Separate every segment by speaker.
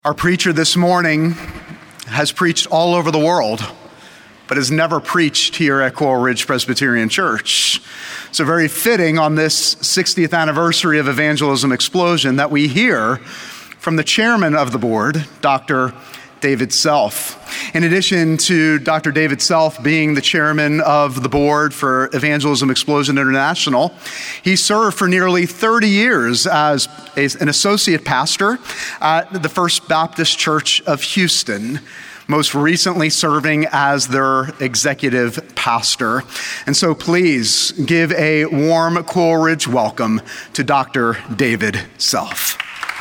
Speaker 1: Our preacher this morning has preached all over the world, but has never preached here at Coral Ridge Presbyterian Church. So very fitting on this 60th anniversary of Evangelism Explosion that we hear from the chairman of the board, Dr. David Self. In addition to Dr. David Self being the chairman of the board for Evangelism Explosion International, he served for nearly 30 years as an associate pastor at the First Baptist Church of Houston, most recently serving as their executive pastor. And so please give a warm Coral Ridge welcome to Dr. David Self.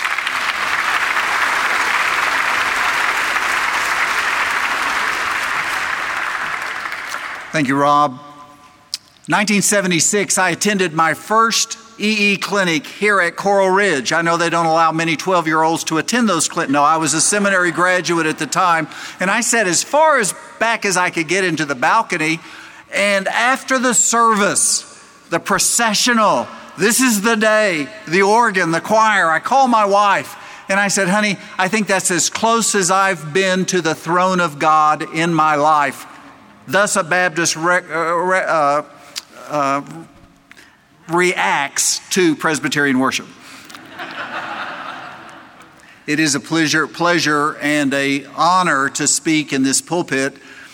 Speaker 2: Thank you, Rob. 1976, I attended my first EE clinic here at Coral Ridge. I know they don't allow many 12-year-olds to attend those clinics. No, I was a seminary graduate at the time, and I sat as far as back as I could get into the balcony, and after the service, the processional, this is the day, the organ, the choir, I called my wife, and I said, honey, I think that's as close as I've been to the throne of God in my life. Thus, a Baptist reacts to Presbyterian worship. It is a pleasure and an honor to speak in this pulpit.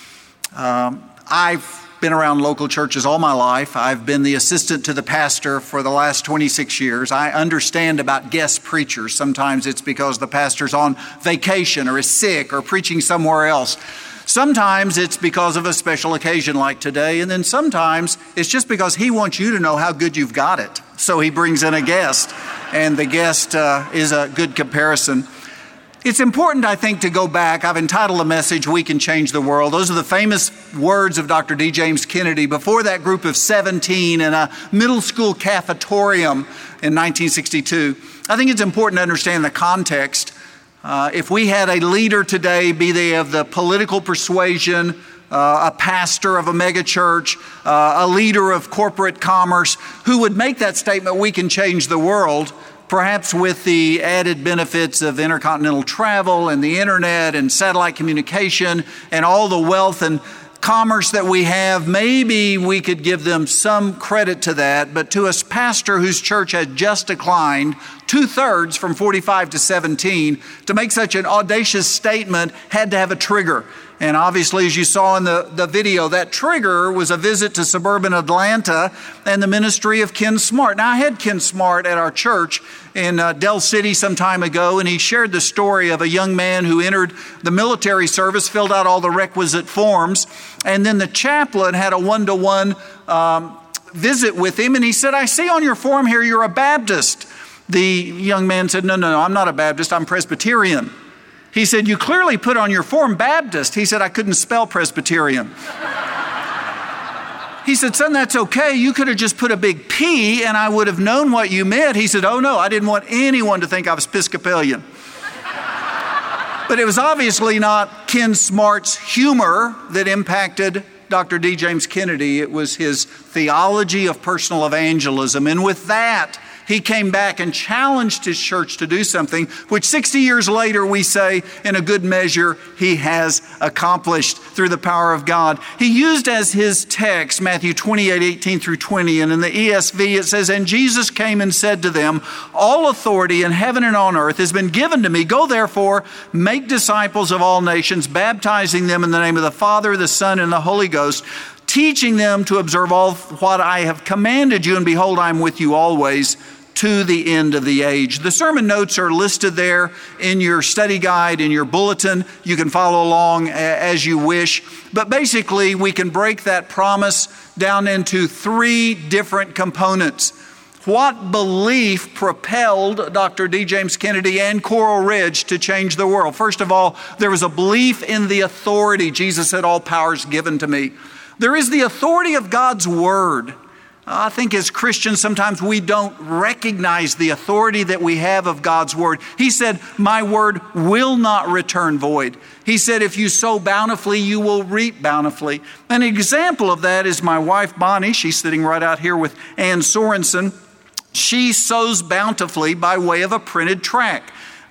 Speaker 2: I've been around local churches all my life. I've been the assistant to the pastor for the last 26 years. I understand about guest preachers. Sometimes it's because the pastor's on vacation or is sick or preaching somewhere else. Sometimes it's because of a special occasion like today, and then sometimes it's just because he wants you to know how good you've got it. So he brings in a guest, and the guest is a good comparison. It's important, I think, to go back. I've entitled the message, We Can Change the World. Those are the famous words of Dr. D. James Kennedy before that group of 17 in a middle school cafetorium in 1962. I think it's important to understand the context. If we had a leader today, be they of the political persuasion, a pastor of a megachurch, a leader of corporate commerce, who would make that statement, we can change the world, perhaps with the added benefits of intercontinental travel and the internet and satellite communication and all the wealth and commerce that we have, maybe we could give them some credit to that. But to a pastor whose church had just declined 2/3 from 45 to 17, to make such an audacious statement had to have a trigger. And obviously, as you saw in the video, that trigger was a visit to suburban Atlanta and the ministry of Ken Smart. Now, I had Ken Smart at our church in Del City some time ago, and he shared the story of a young man who entered the military service, filled out all the requisite forms, and then the chaplain had a one-to-one visit with him, and he said, I see on your form here you're a Baptist. The young man said, no, I'm not a Baptist, I'm Presbyterian. He said, you clearly put on your form Baptist. He said, I couldn't spell Presbyterian. He said, son, that's okay. You could have just put a big P and I would have known what you meant. He said, oh no, I didn't want anyone to think I was Episcopalian. But it was obviously not Ken Smart's humor that impacted Dr. D. James Kennedy. It was his theology of personal evangelism. And with that, he came back and challenged his church to do something, which 60 years later we say, in a good measure, he has accomplished through the power of God. He used as his text, Matthew 28:18 through 20, and in the ESV it says, and Jesus came and said to them, all authority in heaven and on earth has been given to me. Go therefore, make disciples of all nations, baptizing them in the name of the Father, the Son, and the Holy Ghost, teaching them to observe all what I have commanded you, and behold, I am with you always to the end of the age. The sermon notes are listed there in your study guide, in your bulletin. You can follow along as you wish. But basically, we can break that promise down into three different components. What belief propelled Dr. D. James Kennedy and Coral Ridge to change the world? First of all, there was a belief in the authority. Jesus said, all power is given to me. There is the authority of God's Word. I think as Christians, sometimes we don't recognize the authority that we have of God's Word. He said, my word will not return void. He said, if you sow bountifully, you will reap bountifully. An example of that is my wife, Bonnie. She's sitting right out here with Ann Sorensen. She sows bountifully by way of a printed tract.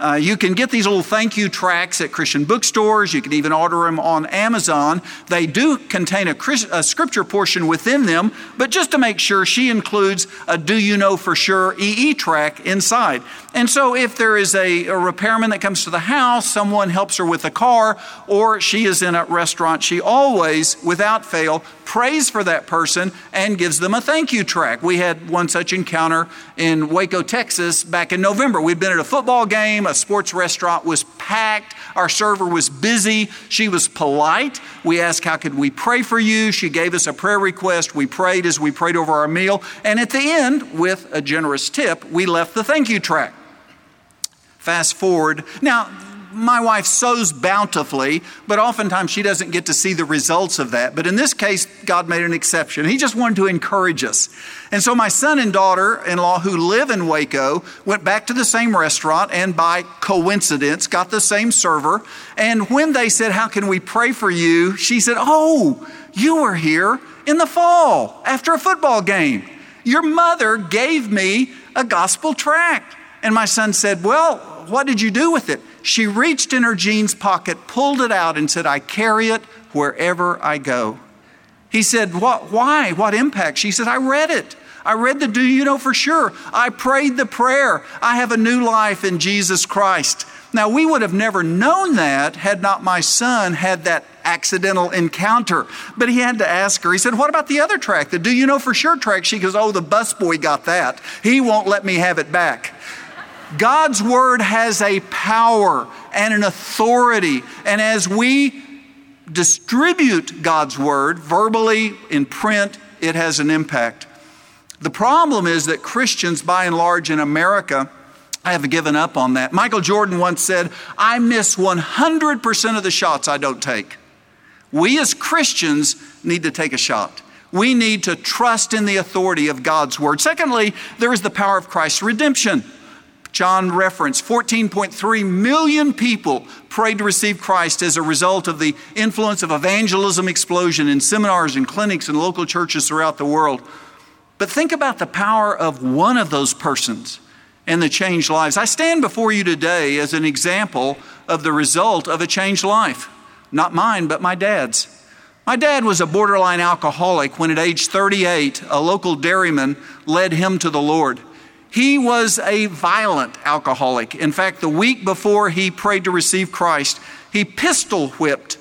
Speaker 2: You can get these little thank you tracts at Christian bookstores. You can even order them on Amazon. They do contain a scripture portion within them, but just to make sure, she includes a Do You Know For Sure EE tract inside. And so if there is a repairman that comes to the house, someone helps her with the car, or she is in a restaurant, she always, without fail, prays for that person and gives them a thank you tract. We had one such encounter in Waco, Texas back in November. We'd been at a football game. A sports restaurant was packed. Our server was busy. She was polite. We asked, how could we pray for you? She gave us a prayer request. We prayed as we prayed over our meal. And at the end, with a generous tip, we left the thank you tract. Fast forward. Now, my wife sows bountifully, but oftentimes she doesn't get to see the results of that. But in this case, God made an exception. He just wanted to encourage us. And so my son and daughter-in-law who live in Waco went back to the same restaurant and by coincidence got the same server. And when they said, how can we pray for you? She said, oh, you were here in the fall after a football game. Your mother gave me a gospel tract. And my son said, well, what did you do with it? She reached in her jeans pocket, pulled it out, and said, I carry it wherever I go. He said, why? What impact? She said, I read it. I read the Do You Know For Sure. I prayed the prayer. I have a new life in Jesus Christ. Now, we would have never known that had not my son had that accidental encounter. But he had to ask her. He said, what about the other tract, the Do You Know For Sure tract? She goes, oh, the busboy got that. He won't let me have it back. God's word has a power and an authority. And as we distribute God's word verbally, in print, it has an impact. The problem is that Christians, by and large in America, have given up on that. Michael Jordan once said, I miss 100% of the shots I don't take. We as Christians need to take a shot. We need to trust in the authority of God's word. Secondly, there is the power of Christ's redemption. John referenced 14.3 million people prayed to receive Christ as a result of the influence of evangelism explosion in seminars and clinics and local churches throughout the world. But think about the power of one of those persons and the changed lives. I stand before you today as an example of the result of a changed life. Not mine, but my dad's. My dad was a borderline alcoholic when at age 38, a local dairyman led him to the Lord. He was a violent alcoholic. In fact, the week before he prayed to receive Christ, he pistol whipped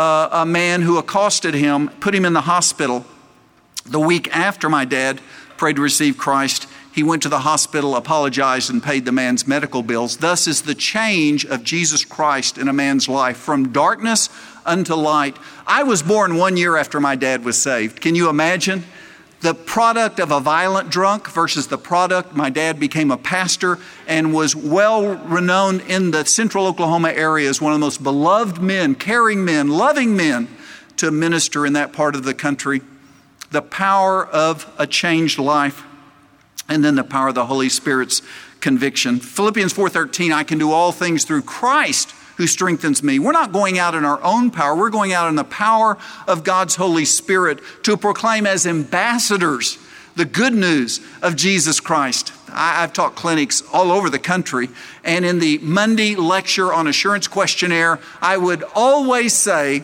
Speaker 2: a man who accosted him, put him in the hospital. The week after my dad prayed to receive Christ, he went to the hospital, apologized, and paid the man's medical bills. Thus is the change of Jesus Christ in a man's life from darkness unto light. I was born 1 year after my dad was saved. Can you imagine? The product of a violent drunk versus the product, my dad became a pastor and was well renowned in the central Oklahoma area as one of the most beloved men, caring men, loving men to minister in that part of the country. The power of a changed life, and then the power of the Holy Spirit's conviction. Philippians 4:13, I can do all things through Christ who strengthens me. We're not going out in our own power. We're going out in the power of God's Holy Spirit to proclaim as ambassadors the good news of Jesus Christ. I've taught clinics all over the country, and in the Monday lecture on assurance questionnaire, I would always say,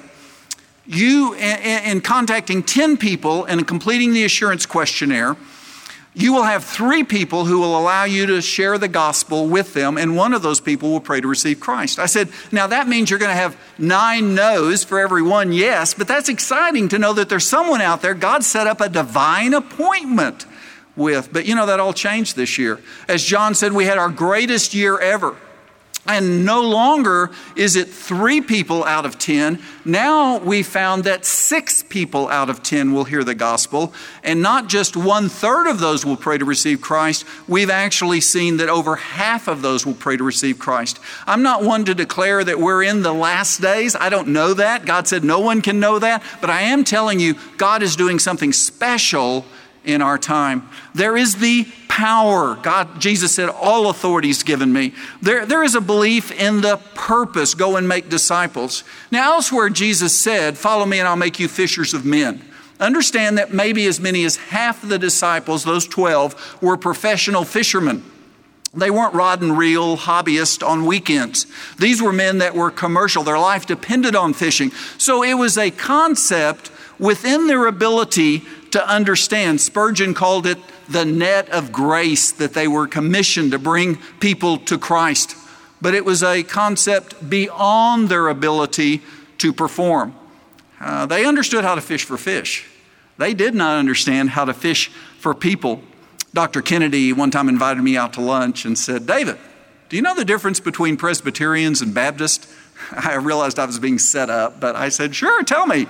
Speaker 2: you, in contacting 10 people and completing the assurance questionnaire, you will have 3 people who will allow you to share the gospel with them, and one of those people will pray to receive Christ. I said, now that means you're going to have 9 no's for every 1 yes, but that's exciting to know that there's someone out there God set up a divine appointment with. But you know, that all changed this year. As John said, we had our greatest year ever. And no longer is it 3 people out of 10. Now we found that 6 people out of 10 will hear the gospel. And not just 1/3 of those will pray to receive Christ. We've actually seen that over half of those will pray to receive Christ. I'm not one to declare that we're in the last days. I don't know that. God said no one can know that. But I am telling you, God is doing something special in our time. There is the power. Jesus said, all authority is given me. There is a belief in the purpose, go and make disciples. Now elsewhere, Jesus said, follow me and I'll make you fishers of men. Understand that maybe as many as half of the disciples, those 12, were professional fishermen. They weren't rod and reel hobbyists on weekends. These were men that were commercial. Their life depended on fishing. So it was a concept within their ability to understand. Spurgeon called it the net of grace that they were commissioned to bring people to Christ. But it was a concept beyond their ability to perform. They understood how to fish for fish. They did not understand how to fish for people. Dr. Kennedy one time invited me out to lunch and said, "David, do you know the difference between Presbyterians and Baptists?" I realized I was being set up, but I said, "Sure, tell me."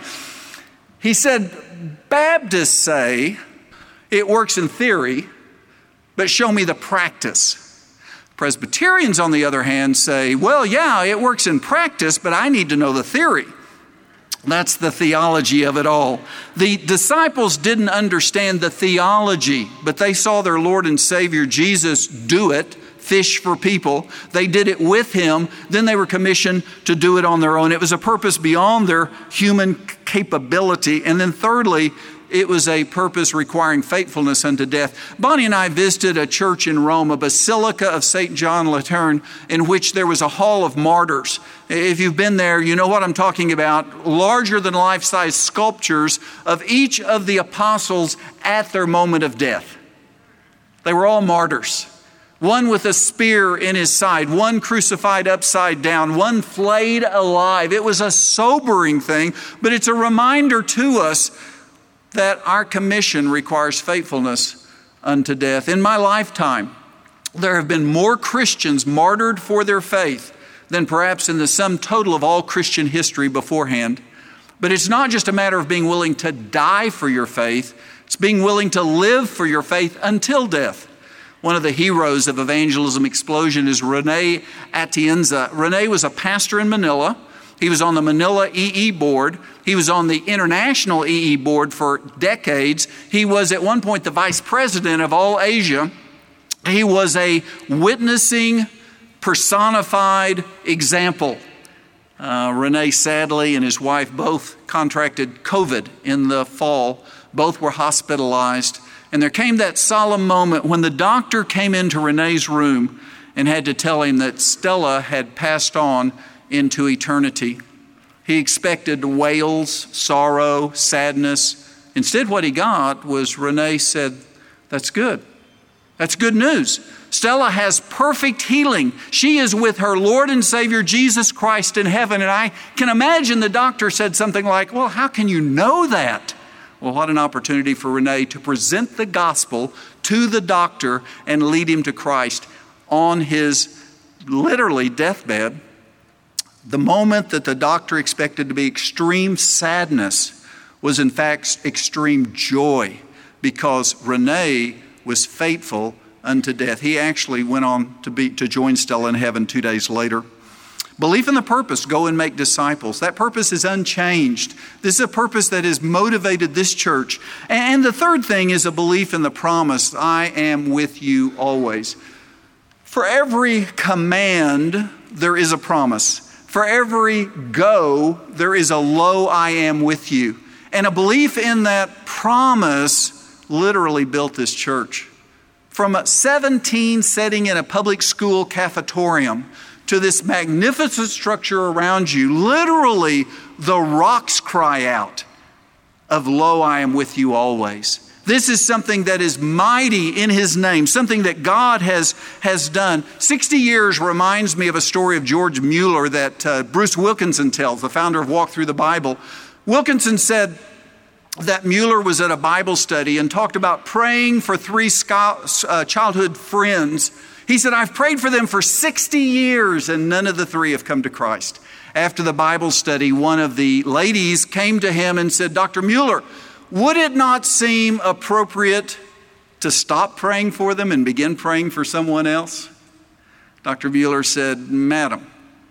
Speaker 2: He said, "Baptists say it works in theory, but show me the practice. Presbyterians, on the other hand, say, well, yeah, it works in practice, but I need to know the theory." That's the theology of it all. The disciples didn't understand the theology, but they saw their Lord and Savior Jesus do it, fish for people. They did it with him. Then they were commissioned to do it on their own. It was a purpose beyond their human capability. And then thirdly, it was a purpose requiring faithfulness unto death. Bonnie and I visited a church in Rome, a basilica of St. John Lateran, in which there was a hall of martyrs. If you've been there, you know what I'm talking about. Larger than life-size sculptures of each of the apostles at their moment of death. They were all martyrs. One with a spear in his side, one crucified upside down, one flayed alive. It was a sobering thing, but it's a reminder to us that our commission requires faithfulness unto death. In my lifetime, there have been more Christians martyred for their faith than perhaps in the sum total of all Christian history beforehand. But it's not just a matter of being willing to die for your faith. It's being willing to live for your faith until death. One of the heroes of Evangelism Explosion is Rene Atienza. Rene was a pastor in Manila. He was on the Manila EE board. He was on the International EE board for decades. He was at one point the vice president of all Asia. He was a witnessing, personified example. Rene, sadly, and his wife both contracted COVID in the fall. Both were hospitalized. And there came that solemn moment when the doctor came into Rene's room and had to tell him that Stella had passed on into eternity. He expected wails, sorrow, sadness. Instead, what he got was Rene said, "That's good. That's good news. Stella has perfect healing. She is with her Lord and Savior Jesus Christ in heaven." And I can imagine the doctor said something like, "Well, how can you know that?" Well, what an opportunity for Rene to present the gospel to the doctor and lead him to Christ on his literally deathbed. The moment that the doctor expected to be extreme sadness was in fact extreme joy, because Rene was faithful unto death. He actually went on to join Stella in heaven 2 days later. Belief in the purpose, go and make disciples. That purpose is unchanged. This is a purpose that has motivated this church. And the third thing is a belief in the promise, I am with you always. For every command, there is a promise. For every go, there is a lo, I am with you. And a belief in that promise literally built this church. From 17 sitting in a public school cafetorium to this magnificent structure around you, literally the rocks cry out of lo, I am with you always. This is something that is mighty in his name, something that God has done. 60 years reminds me of a story of George Mueller that Bruce Wilkinson tells, the founder of Walk Through the Bible. Wilkinson said that Mueller was at a Bible study and talked about praying for 3 childhood friends. He said, I've prayed for them for 60 years and none of the 3 have come to Christ. After the Bible study, one of the ladies came to him and said, Dr. Mueller, would it not seem appropriate to stop praying for them and begin praying for someone else? Dr. Mueller said, Madam,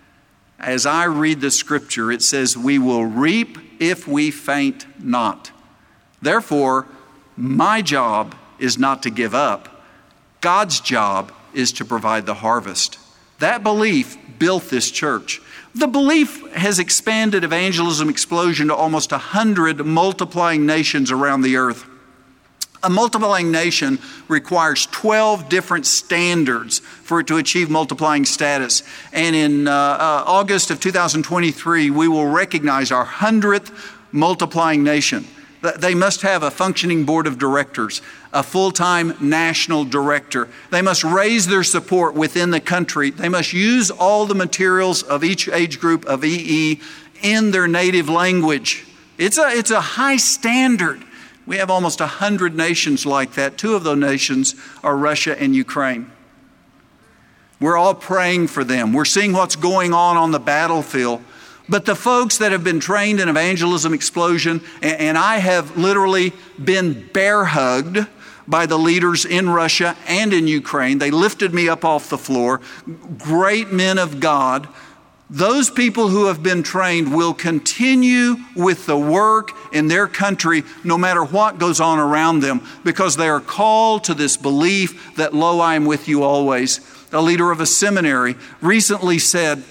Speaker 2: as I read the scripture, it says, we will reap if we faint not. Therefore, my job is not to give up. God's job is to provide the harvest. That belief built this church. The belief has expanded Evangelism Explosion to almost 100 multiplying nations around the earth. A multiplying nation requires 12 different standards for it to achieve multiplying status. And in August of 2023, we will recognize our 100th multiplying nation. They must have a functioning board of directors, a full-time national director. They must raise their support within the country. They must use all the materials of each age group of EE in their native language. It's a high standard. We have almost 100 nations like that. 2 of those nations are Russia and Ukraine. We're all praying for them. We're seeing what's going on the battlefield. But the folks that have been trained in Evangelism Explosion, and I have literally been bear hugged by the leaders in Russia and in Ukraine. They lifted me up off the floor. Great men of God. Those people who have been trained will continue with the work in their country no matter what goes on around them, because they are called to this belief that, lo, I am with you always. A leader of a seminary recently said,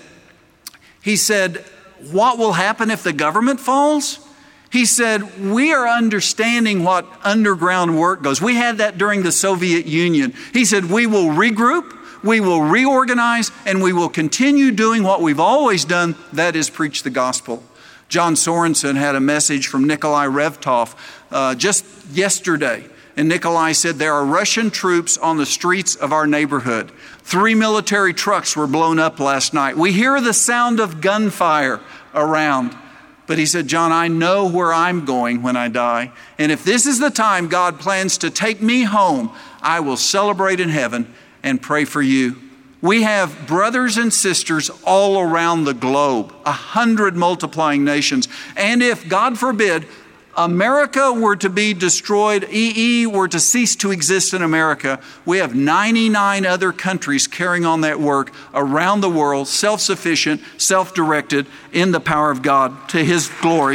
Speaker 2: what will happen if the government falls? He said, we are understanding what underground work goes. We had that during the Soviet Union. He said, we will regroup, we will reorganize, and we will continue doing what we've always done, that is preach the gospel. John Sorensen had a message from Nikolai Revtov just yesterday. And Nikolai said, there are Russian troops on the streets of our neighborhood. 3 military trucks were blown up last night. We hear the sound of gunfire around. But he said, John, I know where I'm going when I die. And if this is the time God plans to take me home, I will celebrate in heaven and pray for you. We have brothers and sisters all around the globe, 100 multiplying nations. And if, God forbid, America were to be destroyed, EE were to cease to exist in America, we have 99 other countries carrying on that work around the world, self-sufficient, self-directed, in the power of God, to His glory.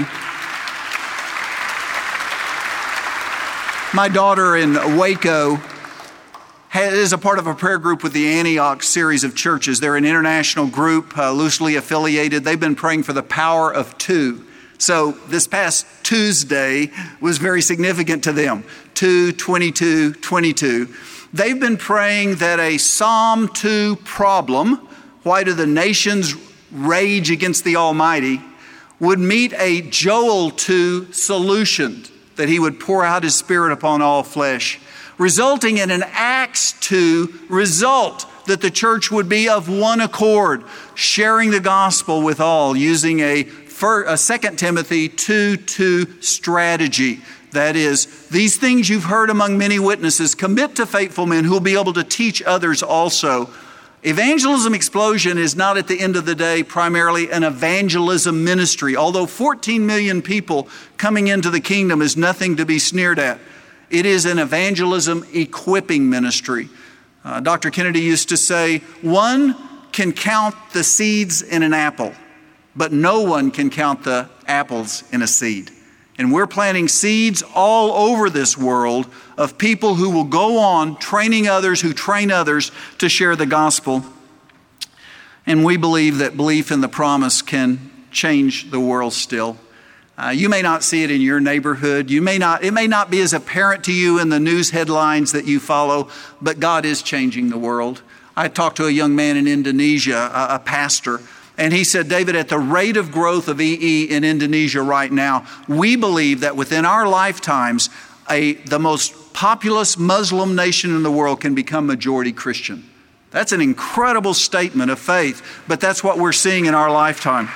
Speaker 2: My daughter in Waco is a part of a prayer group with the Antioch series of churches. They're an international group, loosely affiliated. They've been praying for the power of 2. So this past Tuesday was very significant to them. 2:22:22. They've been praying that a Psalm 2 problem, why do the nations rage against the Almighty, would meet a Joel 2 solution, that He would pour out His Spirit upon all flesh, resulting in an Acts 2 result, that the church would be of one accord, sharing the gospel with all, using a 2 Timothy 2:2 strategy. That is, these things you've heard among many witnesses, commit to faithful men who will be able to teach others also. Evangelism Explosion is not, at the end of the day, primarily an evangelism ministry. Although 14 million people coming into the kingdom is nothing to be sneered at. It is an evangelism equipping ministry. Dr. Kennedy used to say, one can count the seeds in an apple, but no one can count the apples in a seed. And we're planting seeds all over this world of people who will go on training others, who train others to share the gospel. And we believe that belief in the promise can change the world still. You may not see it in your neighborhood. It may not be as apparent to you in the news headlines that you follow, but God is changing the world. I talked to a young man in Indonesia, a pastor, and he said, David, at the rate of growth of EE in Indonesia right now, we believe that within our lifetimes, the most populous Muslim nation in the world can become majority Christian. That's an incredible statement of faith, but that's what we're seeing in our lifetime.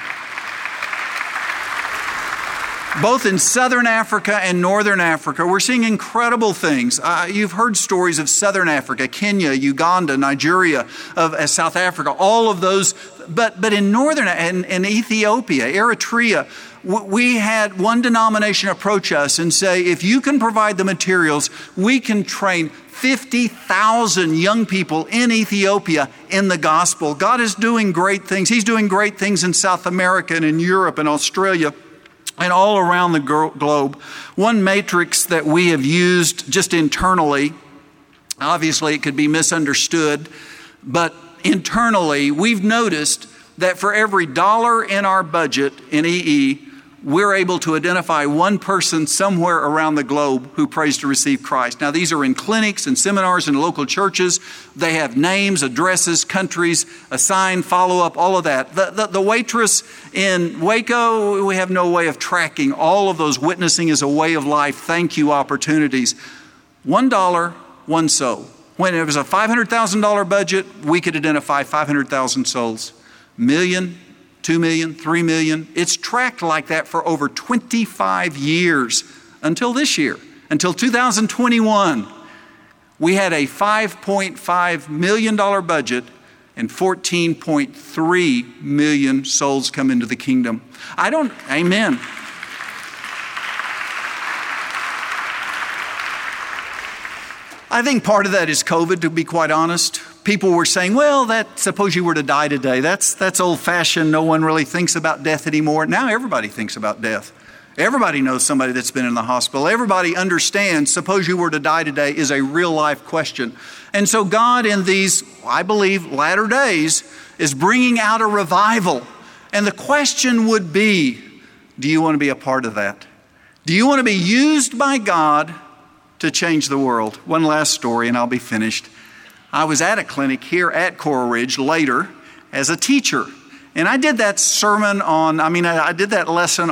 Speaker 2: Both in Southern Africa and Northern Africa, we're seeing incredible things. You've heard stories of Southern Africa, Kenya, Uganda, Nigeria, of South Africa, all of those. But in Northern and Ethiopia, Eritrea, we had one denomination approach us and say, if you can provide the materials, we can train 50,000 young people in Ethiopia in the gospel. God is doing great things. He's doing great things in South America and in Europe and Australia and all around the globe. One matrix that we have used just internally, obviously it could be misunderstood, but internally we've noticed that for every $1 in our budget in EE, we're able to identify one person somewhere around the globe who prays to receive Christ. Now, these are in clinics and seminars and local churches. They have names, addresses, countries, assigned, follow-up, all of that. The waitress in Waco, we have no way of tracking. All of those witnessing is a way of life, thank you opportunities. $1, one soul. When it was a $500,000 budget, we could identify 500,000 souls. Million, 2 million, 3 million. It's tracked like that for over 25 years until this year, until 2021. We had a $5.5 million budget and 14.3 million souls come into the kingdom. Amen. I think part of that is COVID, to be quite honest. People were saying, well, suppose you were to die today. That's old-fashioned. No one really thinks about death anymore. Now everybody thinks about death. Everybody knows somebody that's been in the hospital. Everybody understands, suppose you were to die today, is a real-life question. And so God, in these, I believe, latter days, is bringing out a revival. And the question would be, do you want to be a part of that? Do you want to be used by God to change the world? One last story, and I'll be finished. I was at a clinic here at Coral Ridge later as a teacher. And I did that I did that lesson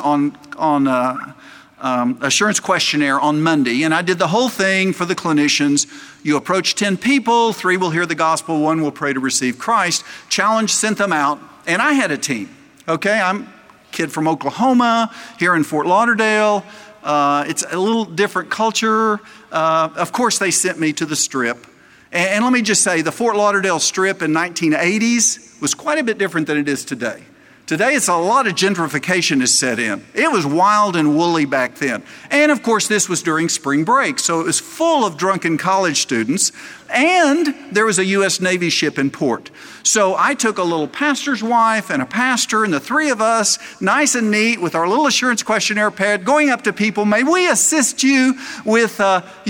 Speaker 2: on assurance questionnaire on Monday. And I did the whole thing for the clinicians. You approach 10 people, 3 will hear the gospel, 1 will pray to receive Christ. Challenge sent them out. And I had a team. Okay, I'm a kid from Oklahoma, here in Fort Lauderdale. It's a little different culture. Of course, they sent me to the Strip. And let me just say, the Fort Lauderdale Strip in 1980s was quite a bit different than it is today. Today, it's a lot of gentrification is set in. It was wild and woolly back then. And of course, this was during spring break, so it was full of drunken college students. And there was a U.S. Navy ship in port. So I took a little pastor's wife and a pastor, and the 3 of us, nice and neat, with our little assurance questionnaire pad, going up to people. May we assist you with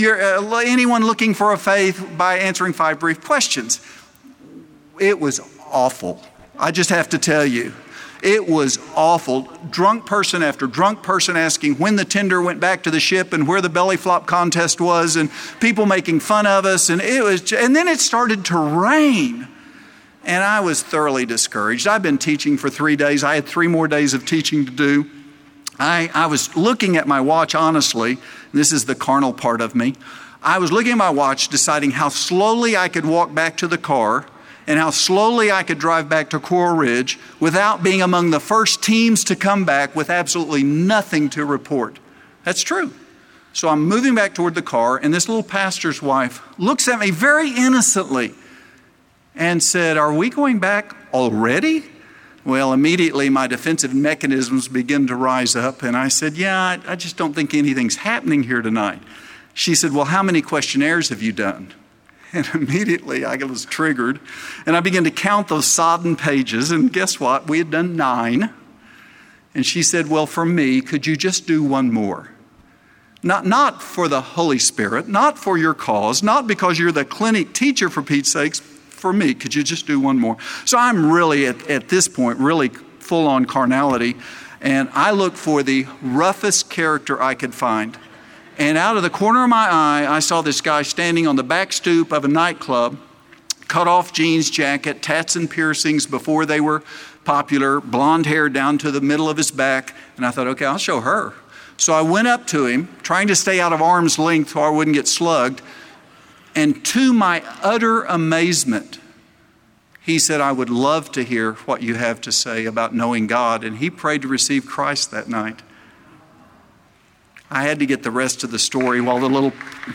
Speaker 2: anyone looking for a faith by answering 5 brief questions? It was awful. I just have to tell you. It was awful. Drunk person after drunk person asking when the tender went back to the ship and where the belly flop contest was, and people making fun of us. And then it started to rain. And I was thoroughly discouraged. I've been teaching for 3 days. I had 3 more days of teaching to do. I was looking at my watch, honestly. This is the carnal part of me. I was looking at my watch, deciding how slowly I could walk back to the car and how slowly I could drive back to Coral Ridge without being among the first teams to come back with absolutely nothing to report. That's true. So I'm moving back toward the car, and this little pastor's wife looks at me very innocently and said, "Are we going back already?" Well, immediately my defensive mechanisms begin to rise up, and I said, "Yeah, I just don't think anything's happening here tonight." She said, "Well, how many questionnaires have you done?" And immediately I was triggered, and I began to count those sodden pages, and guess what? We had done 9. And she said, "Well, for me, could you just do 1 more? Not for the Holy Spirit, not for your cause, not because you're the clinic teacher, for Pete's sakes. For me, could you just do 1 more?" So I'm really, at this point, really full on carnality, and I looked for the roughest character I could find. And out of the corner of my eye, I saw this guy standing on the back stoop of a nightclub, cut off jeans jacket, tats and piercings before they were popular, blonde hair down to the middle of his back. And I thought, okay, I'll show her. So I went up to him, trying to stay out of arm's length so I wouldn't get slugged. And to my utter amazement, he said, "I would love to hear what you have to say about knowing God." And he prayed to receive Christ that night. I had to get the rest of the story while the little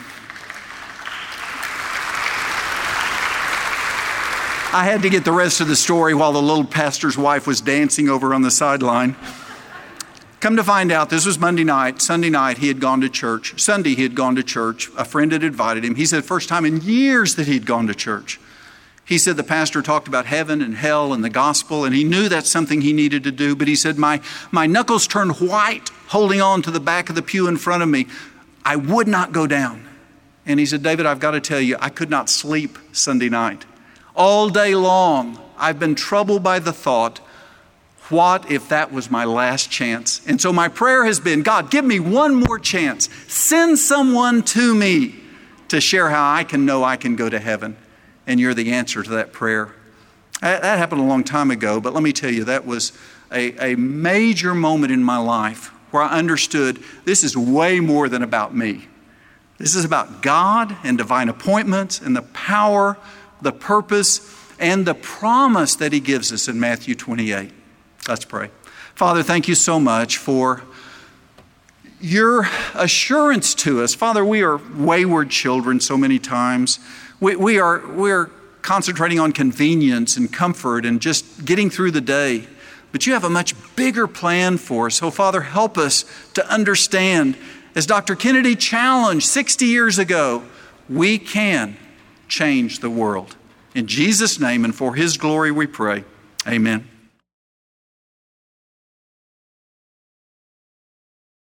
Speaker 2: pastor's wife was dancing over on the sideline. Come to find out, this was Monday night. Sunday night, he had gone to church. Sunday, he had gone to church. A friend had invited him. He said, first time in years that he'd gone to church. He said the pastor talked about heaven and hell and the gospel, and he knew that's something he needed to do. But he said, my knuckles turned white holding on to the back of the pew in front of me. I would not go down. And he said, "David, I've got to tell you, I could not sleep Sunday night. All day long, I've been troubled by the thought, What if that was my last chance? And so my prayer has been, God, give me one more chance. Send someone to me to share how I can know I can go to heaven. And you're the answer to that prayer. That happened a long time ago, but let me tell you, that was a major moment in my life where I understood this is way more than about me. This is about God and divine appointments and the power, the purpose, and the promise that He gives us in Matthew 28. Let's pray. Father, thank you so much for your assurance to us. Father, we are wayward children so many times. We're concentrating on convenience and comfort and just getting through the day. But you have a much bigger plan for us. So, Father, help us to understand, as Dr. Kennedy challenged 60 years ago, we can change the world. In Jesus' name and for His glory we pray. Amen.